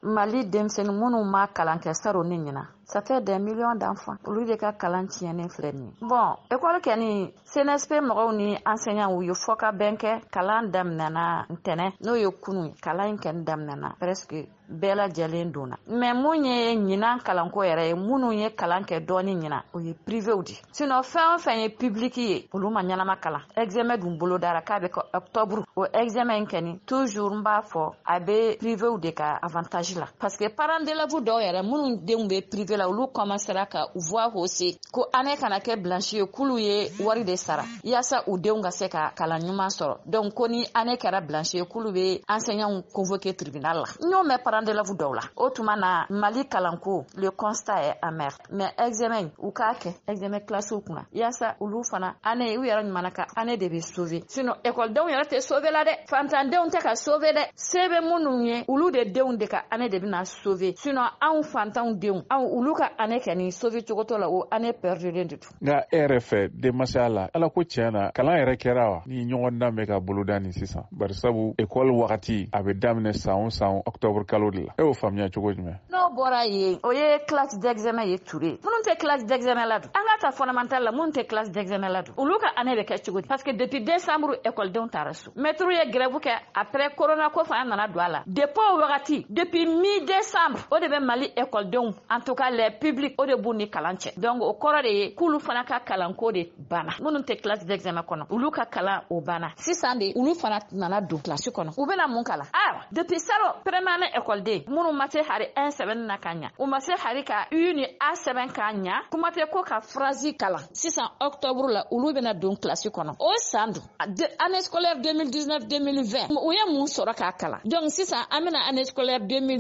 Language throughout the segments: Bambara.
Mali denmisɛnnin minnu ma kalan kɛ saro ni ɲina. Ça fait des millions d'enfants. Olu de ka kalan tiɲɛnen filɛ nin ye. Bon, école kɛ ni CNSP mɔgɔw ni enseignants u ye fɔ ka bɛn kɛ kalan daminɛna ntɛnɛn n'o ye kunun ye. Kalan in kɛni daminɛna presque bɛɛ lajɛlen donna. Mais mun ye ɲinan kalanko yɛrɛ ye minnu ye kalan kɛ dɔɔni ɲina o ye privéw de. Sinon fɛn o fɛn ye public ye olu ma ɲanama kalan. Examen dun bolo dara k'a bɛ kɛ octobre. O examen in kɛni toujours n b'a fɔ a bɛ privéw de ka avantage la. Parce que parents d'élèves dɔw yɛrɛ minnu denw bɛ privé la olu commencera ka voix hausser ko année kana kɛ blanche ye k'ulu ye wari de sara yaasa u denw ka se ka kalan ɲuman sɔrɔ. Donc ko ni année kɛra blanche ye k'ulu bɛ enseignants convoquer tribunal la. N y'o mɛn parents d'élèves dɔw la. O tuma na Mali kalanko le constat est amer. Mais examen u k'a kɛ examen classe kunna yaasa olu fana année u yɛrɛ ɲuman ka année de bɛ sauver. Sinon école denw yɛrɛ tɛ sauver la dɛ. Fantandenw tɛ ka sauver dɛ. Se bɛ minnu ye olu de denw de ka année de bɛna sauver. Sinon anw fantanw denw olu ka année kɛ ni sauver cogo tɔ la o année perdulen de don. Nka e yɛrɛ fɛ denmasaya la ala ko tiɲɛ na kalan yɛrɛ kɛra wa ni ɲɔgɔn dan bɛ ka boloda ni sisan bari sabu école wagati a bɛ daminɛ san o san octobre kalo de la e y'o faamuya cogo jumɛn? N'o bɔra yen o ye classe d'examen ye Ture. Minnu tɛ classe d'examen la dun an ka ta fondamental la minnu tɛ classe d'examen la dun olu ka année bɛ kɛ cogo di? Parce que depuis décembre école denw taara so. Maître ye grève kɛ après corona ko fana nana don a la. Depuis o wagati depuis mi-décembre o de bɛ Mali école denw en tout cas les publics o de b'u ni kalan cɛ. Donc o kɔrɔ de ye k'ulu fana ka kalanko de banna. Minnu tɛ classe d'examen kɔnɔ olu ka kalan o banna. Sisan de olu fana nana don classe kɔnɔ. U bɛna mun kalan? Ah depuis saro première année école den minnu ma se hari 1 sɛbɛnni na ka ɲa. U ma se hari ka U ni A sɛbɛn ka ɲa. Kuma tɛ ko ka phrase kalan. Sisan octobre la olu bɛna don classe kɔnɔ. O san dun année scolaire 2019-2020 u ye mun sɔrɔ k'a kalan. Donc sisan an bɛna année scolaire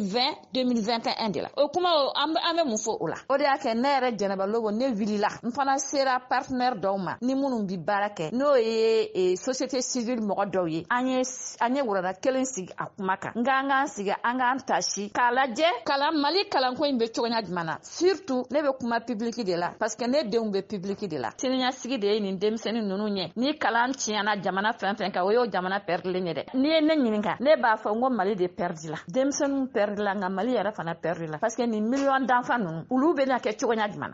2020-2021 de la. O kuma an bɛ mun fɔ o la? O de y'a kɛ ne yɛrɛ Jɛnɛba Lobo ne wulila n fana sera partenaire dɔw ma ni minnu bi baara kɛ n'o ye société civile mɔgɔ dɔw ye an ye wurada kelen sigi a kuma kan nka an k'an sigi an k'an tasi k'a lajɛ kalan Mali kalanko in bɛ cogoya jumɛn na surtout ne bɛ kuma public de la parce que ne denw bɛ public de la siniɲɛsigi de ye nin denmisɛnnin ninnu ɲɛ ni kalan tiɲɛna jamana fɛn fɛn kan o y'o jamana perdilen ye dɛ n'i ye ne ɲininka ne b'a fɔ n ko Mali de perdi la denmisɛnninw perdi la nka Mali yɛrɛ fana perdi la parce que nin million d'enfants ninnu olu bɛna kɛ cogoya jumɛn na